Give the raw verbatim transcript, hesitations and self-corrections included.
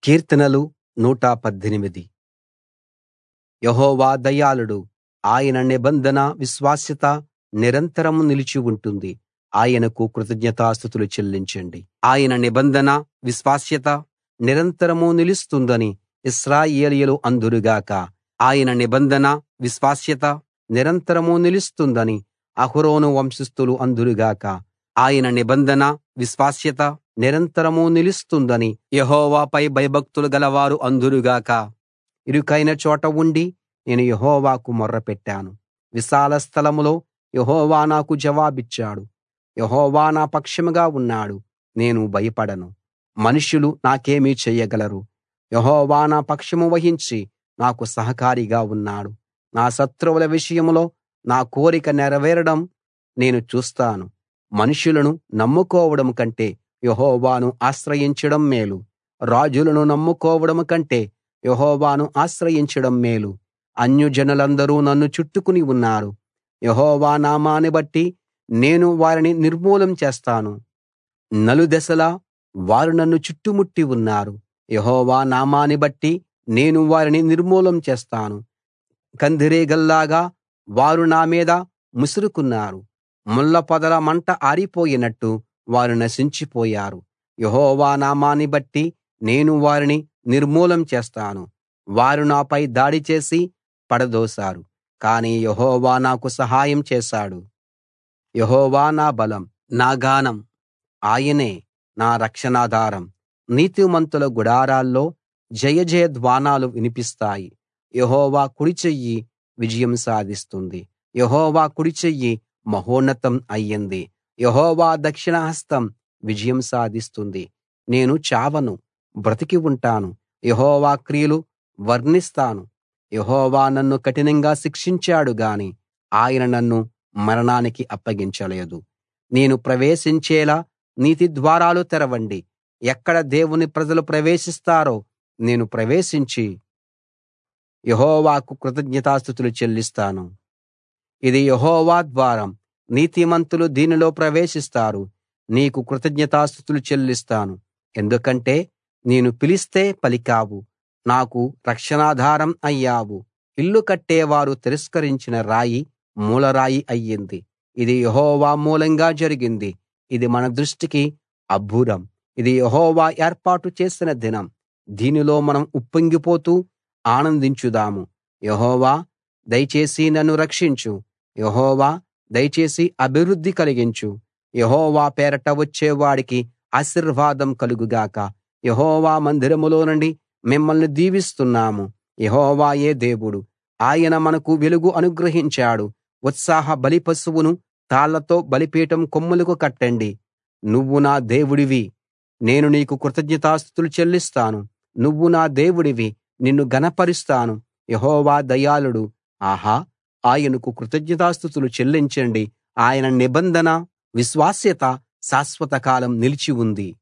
కీర్తనలు నూట పద్దెనిమిది. యెహోవా దయాళుడు, ఆయన నిబంధన విశ్వాస్యత నిరంతరం నిలిచి ఉంటుంది. ఆయనకు కృతజ్ఞతాస్తుతులు చెల్లించండి. ఆయన నిబంధన విశ్వాస్యత నిరంతరం నిలుస్తుందని ఇశ్రాయేలీయులు అందురు గాక. ఆయన నిబంధన విశ్వాస్యత నిరంతరం నిలుస్తుందని అహరోను వంశస్థులు అందురు గాక. ఆయన నిబంధన విశ్వాస్యత నిరంతరం నిలుస్తుందని యెహోవాపై భయభక్తులు గలవారు అందురు గాక. ఇరుకైన చోట ఉండి నేను యెహోవాకు మొర్రపెట్టాను. విశాల స్థలంలో యెహోవా నాకు జవాబిచ్చాడు. యెహోవా నా పక్షంగా ఉన్నాడు, నేను భయపడను. మనుషులు నాకేమి చేయగలరు? యెహోవా నా పక్షం వహించి నాకు సహకారిగా ఉన్నాడు. నా శత్రువుల విషయంలో నా కోరిక నెరవేరడం నేను చూస్తాను. మనుషులను నమ్ముకోవడం కంటే యెహోవాను ఆశ్రయించడం మేలు. రాజులను నమ్ముకోవడం కంటే యెహోవాను ఆశ్రయించడం మేలు. అన్యజనులందరూ నన్ను చుట్టుకుని ఉన్నారు. యెహోవా నామాన్ని బట్టి నేను వారిని నిర్మూలం చేస్తాను. నలుదెసలా వారు నన్ను చుట్టుముట్టి ఉన్నారు. యెహోవా నామాన్ని బట్టి నేను వారిని నిర్మూలం చేస్తాను. కందిరీగల్లాగా వారు నా మీద ముసురుకున్నారు. ముళ్ళ పొదల మంట ఆరిపోయినట్టు వారు నశించిపోయారు. యెహోవా నామాన్ని బట్టి నేను వారిని నిర్మూలం చేస్తాను. వారు నాపై దాడి చేసి పడదోశారు, కానీ యెహోవా నాకు సహాయం చేశాడు. యెహోవా నా బలం, నా గానం, ఆయనే నా రక్షణాధారం. నీతిమంతుల గుడారాల్లో జయజయ ధ్వానాలు వినిపిస్తాయి. యెహోవా కుడి చెయ్యి విజయం సాధిస్తుంది. యెహోవా కుడి చెయ్యి మహోన్నతం అయ్యింది. యెహోవా దక్షిణ హస్తం విజయం సాధిస్తుంది. నేను చావను, బ్రతికి ఉంటాను. యెహోవా క్రియలు వర్ణిస్తాను. యెహోవా నన్ను కఠినంగా శిక్షించాడు గాని ఆయన నన్ను మరణానికి అప్పగించలేదు. నేను ప్రవేశించేలా నీతి ద్వారాలు తెరవండి. ఎక్కడ దేవుని ప్రజలు ప్రవేశిస్తారో నేను ప్రవేశించి యెహోవాకు కృతజ్ఞతాస్తుతులు చెల్లిస్తాను. ఇది యెహోవా ద్వారం, నీతిమంతులు దీనిలో ప్రవేశిస్తారు. నీకు కృతజ్ఞతాస్తుతులు చెల్లిస్తాను, ఎందుకంటే నేను పిలిస్తే పలికావు, నాకు రక్షణాధారం అయ్యావు. ఇల్లు కట్టేవారు తిరస్కరించిన రాయి మూలరాయి అయ్యింది. ఇది యెహోవా మూలంగా జరిగింది. ఇది మన దృష్టికి అబ్బురం. ఇది యెహోవా ఏర్పాటు చేసిన దినం. దీనిలో మనం ఉప్పొంగిపోతూ ఆనందించుదాము. యెహోవా దయచేసి నన్ను రక్షించు. యెహోవా దయచేసి అభివృద్ధి కలిగించు. యెహోవా పేరట వచ్చేవాడికి ఆశీర్వాదం కలుగుగాక. యెహోవా మందిరంలో నుండి మిమ్మల్ని దీవిస్తున్నాము. యెహోవాయే దేవుడు, ఆయన మనకు వెలుగు అనుగ్రహించాడు. ఉత్సాహ బలి పశువును తాళ్లతో బలిపీఠం కొమ్ములకు కట్టండి. నువ్వు నా దేవుడివి, నేను నీకు కృతజ్ఞతాస్తుతులు చెల్లిస్తాను. నువ్వు నా దేవుడివి, నిన్ను ఘనపరుస్తాను. యెహోవా దయాళుడు, ఆహా, ఆయనకు కృతజ్ఞతాస్తుతులు చెల్లించండి. ఆయన నిబంధన విశ్వాస్యత శాశ్వత కాలం నిలిచి ఉంది.